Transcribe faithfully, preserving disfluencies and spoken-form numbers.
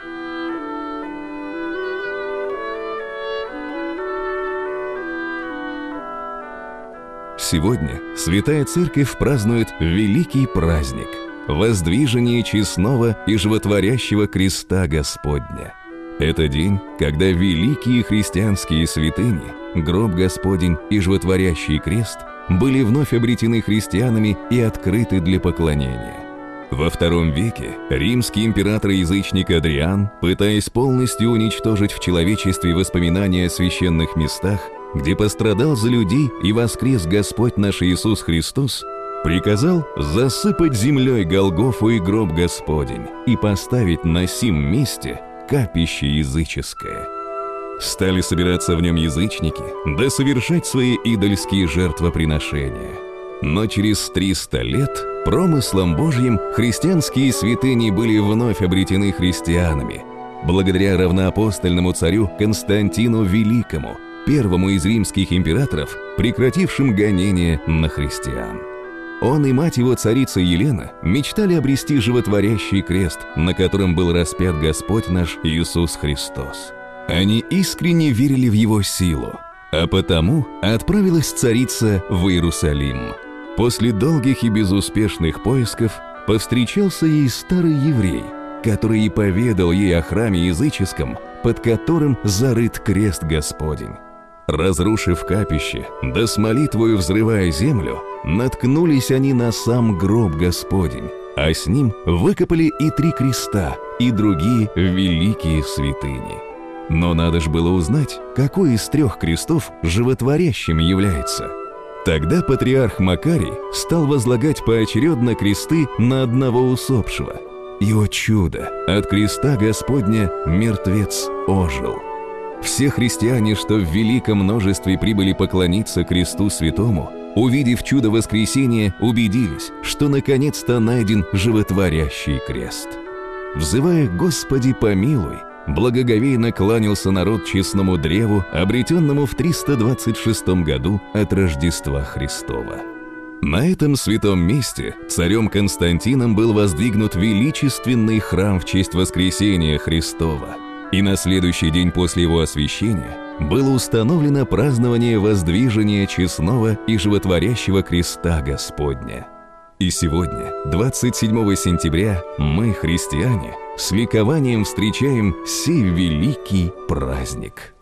Сегодня Святая Церковь празднует великий праздник – воздвижение честного и животворящего креста Господня. Это день, когда великие христианские святыни, гроб Господень и животворящий крест, были вновь обретены христианами и открыты для поклонения. Во втором веке римский император-язычник Адриан, пытаясь полностью уничтожить в человечестве воспоминания о священных местах, где пострадал за людей и воскрес Господь наш Иисус Христос, приказал засыпать землей Голгофу и гроб Господень и поставить на сим месте капище языческое. Стали собираться в нем язычники, да совершать свои идольские жертвоприношения. Но через триста лет промыслом Божьим христианские святыни были вновь обретены христианами, благодаря равноапостольному царю Константину Великому, первому из римских императоров, прекратившим гонения на христиан. Он и мать его, царица Елена, мечтали обрести животворящий крест, на котором был распят Господь наш Иисус Христос. Они искренне верили в его силу, а потому отправилась царица в Иерусалим. После долгих и безуспешных поисков повстречался ей старый еврей, который и поведал ей о храме языческом, под которым зарыт крест Господень. Разрушив капище, да с молитвою взрывая землю, наткнулись они на сам гроб Господень, а с ним выкопали и три креста, и другие великие святыни. Но надо ж было узнать, какой из трех крестов животворящим является. Тогда патриарх Макарий стал возлагать поочередно кресты на одного усопшего. И, о чудо, от креста Господня мертвец ожил. Все христиане, что в великом множестве прибыли поклониться кресту святому, увидев чудо воскресения, убедились, что наконец-то найден животворящий крест. Взывая «Господи, помилуй», благоговейно кланялся народ честному древу, обретенному в триста двадцать шестом году от Рождества Христова. На этом святом месте царем Константином был воздвигнут величественный храм в честь воскресения Христова, и на следующий день после его освящения было установлено празднование воздвижения честного и животворящего креста Господня. И сегодня, двадцать седьмого сентября, мы, христиане, с ликованием встречаем сей великий праздник.